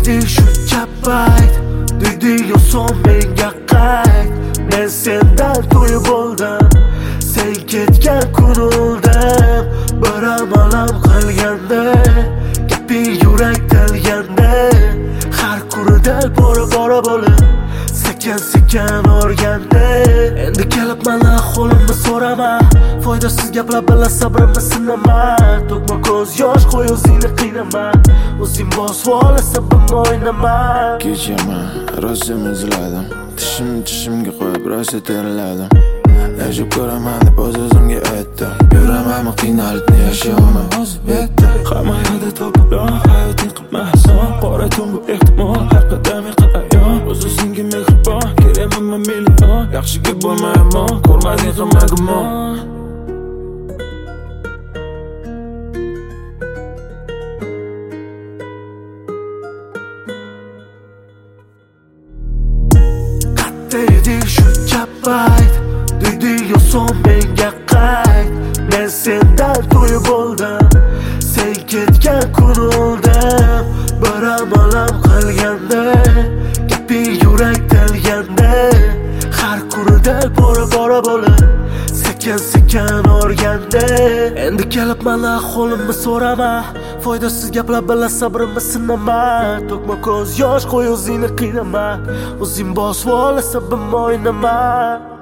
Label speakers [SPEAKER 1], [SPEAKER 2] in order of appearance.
[SPEAKER 1] eding shuncha payt deding oson menga qayt. Men sendan to'yib oldim, sen ketgan kun o'ldim. Bir amalam qilganda gaping yurak tilganda, har kunida bora bo'lib sekin o'rganda. Endi kelib mana ahvolimni so'rama, foydasiz gaplar bilan sabrimni sinama. To'kma ko'z yosh, qo'y o'zingni qiynama, o'zing bosib olasan buni o'ynama.
[SPEAKER 2] Kechaman, rosa muzladim, tishimga qo'yib rosa terladim. Yashab ko'raman deb o'z-o'zimga aytdim, yuramanmi qiynalib yashayman o'zib yetdi. Hamma yoqda to'polon, hayoting qilmason, qora tun bu ehtimol, har qadaming qarayon. O'z-o'zingga mehribon, kerakman million, yaxshiga bo'lmayman, ko'rmading qilma gumon.
[SPEAKER 1] Qatta eding shuncha payt deding oson menga qayt. Men sendan to'yib oldim, sen ketgan kun o'ldim. Bir amalam qilganda gaping yurak tilganda, har kunida bora bo'lib sekin o'rganda. Endi kelib mana ahvolimni so'rama, foydasiz gaplar bilan sabrimni sinama. To'kma ko'z yosh, qo'y o'zingni qiynama, o'zing bosib olasan buni o'ynama.